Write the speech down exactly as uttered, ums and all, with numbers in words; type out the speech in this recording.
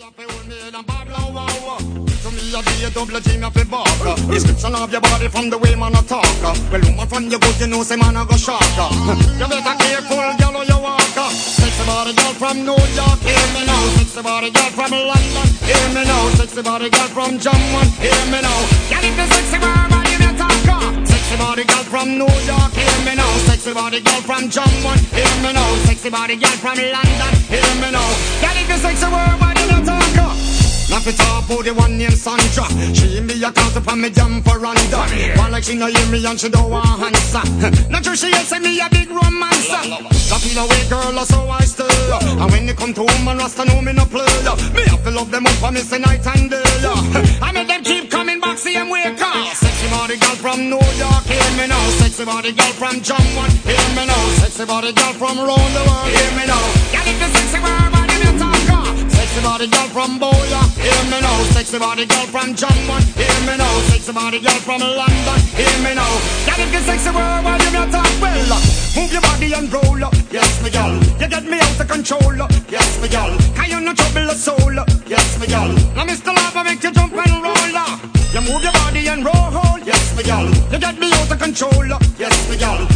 To me, I be a double team of a barker. Description of your body from the way man a talker. Well, woman from your good, you know, say man a go sharker. You better careful, girl, or you walker. Sexy body girl from New York, hear me now. Sexy body girl from London, hear me now. Sexy body girl from Jamaica, hear me now. Girl, if the sexy body you a talker. Sexy body girl from New York, hear me now. Sexy body girl from Jamaica, hear me now. Sexy body girl from London, hear me now. Girl, if the sexy body you a talker. Now fi talk about the one named Sandra. She me a count upon me jam for Randa. One like she no hear me and she don't want answer. Not sure she ain't say me a big romancer. That feel away girl so I stay. And when you come to woman Rasta know me no play. Me have to love them up for me say night and day. I make them keep coming back same way cause sexy body girl from New York hear me now. Sexy body girl from Jamaica hear me now. Sexy body girl from around the world hear me now. Girl if the sexy body me talker. Sexy body girl from Boya, hear me now. Sexy body girl from Jamaica, hear me now. Sexy body girl from London, hear me now. Girl, if you sexy world, why you not talk well? Move your body and roll up, yes me girl. You get me out of control, yes me girl. Can you not trouble a soul, yes me girl. Now Mister Lava make you jump and roll up. You move your body and roll, yes me girl. You get me out of control, yes me girl.